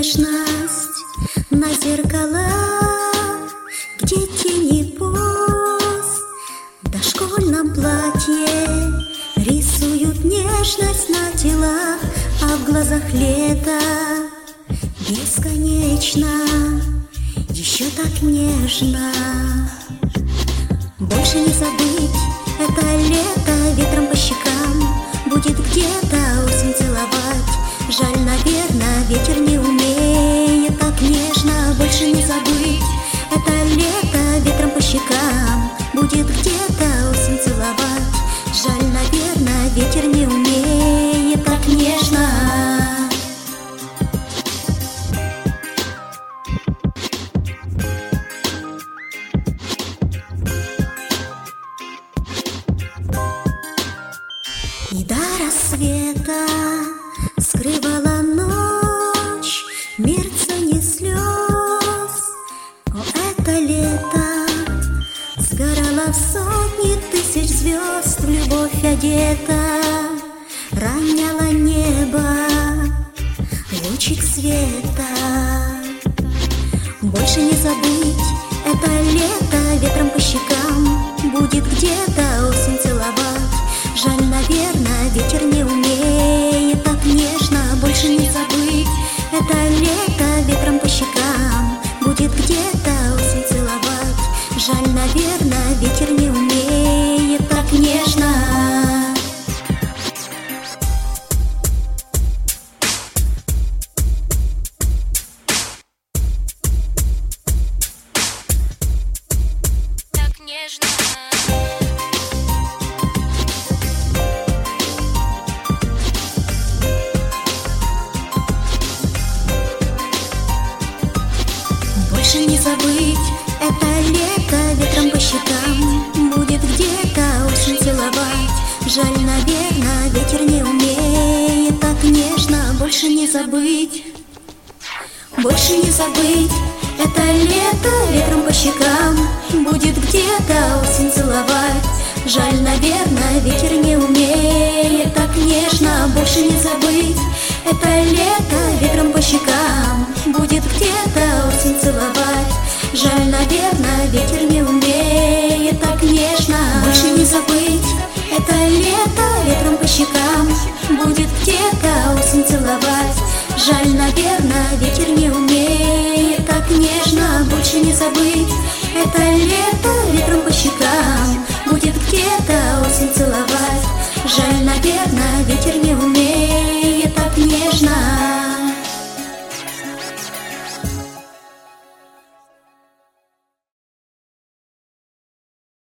нежность на зеркалах, где тени поз в дошкольном платье рисуют нежность на телах, а в глазах лето бесконечно, еще так нежно. Больше не забыть это лето, ветром по щекам будет где-то осень целовать. Жаль, наверное, ветер не умеет так нежно. Больше не забыть это лето, ветром по щекам будет где-то осень целовать. Жаль, наверное, ветер не умеет так нежно. И до рассвета скрывала ночь мерцанье слез. О, это лето сгорало в сотни тысяч звезд, в любовь одета, роняло небо лучик света. Больше не забыть это лето, ветром по щекам будет где-то осень целовать. Жаль, наверное, ветер не умеет так нежно. Больше не забыть это лето, ветром по щекам будет где-то осень целовать. Жаль, наверное, ветер не умеет так нежно. Так нежно. Больше не забыть это лето, ветром по щекам будет где-то осень целовать. Жаль, наверное, ветер не умеет так нежно. Больше не забыть, больше не забыть это лето, ветром по щекам будет где-то осень целовать. Жаль, наверное, ветер не умеет так нежно. Больше не забыть это лето, ветром по щекам будет где-то осень целовать. Жаль, наверное, ветер не умеет так нежно. Больше не забыть это лето, ветром по щекам будет где-то осень целовать. Жаль, наверное, ветер не умеет так нежно. Больше не забыть это лето, ветром по щекам будет где-то осень целовать. Жаль, наверное, ветер не умеет